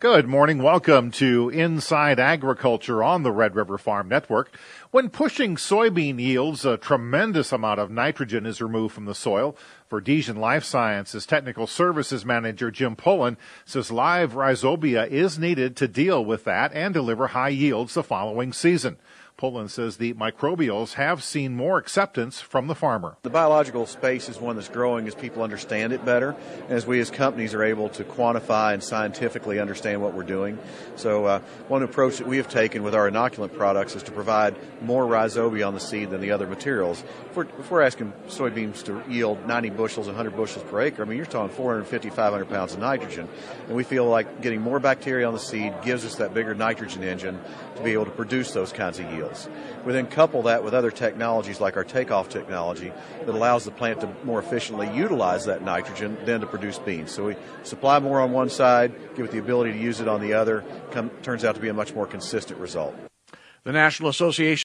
Good morning. Welcome to Inside Agriculture on the Red River Farm Network. When pushing soybean yields, a tremendous amount of nitrogen is removed from the soil. Verdesian Life Sciences Technical Services Manager Jim Pullen says live rhizobia is needed to deal with that and deliver high yields the following season. Pullen says the microbials have seen more acceptance from the farmer. The biological space is one that's growing as people understand it better, and as we as companies are able to quantify and scientifically understand what we're doing. So one approach that we have taken with our inoculant products is to provide more rhizobia on the seed than the other materials. If we're asking soybeans to yield 90 bushels, 100 bushels per acre, I mean, you're talking 450, 500 pounds of nitrogen. And we feel like getting more bacteria on the seed gives us that bigger nitrogen engine to be able to produce those kinds of yields. We then couple that with other technologies like our takeoff technology that allows the plant to more efficiently utilize that nitrogen then to produce beans. So we supply more on one side, give it the ability to use it on the other, turns out to be a much more consistent result. The National Association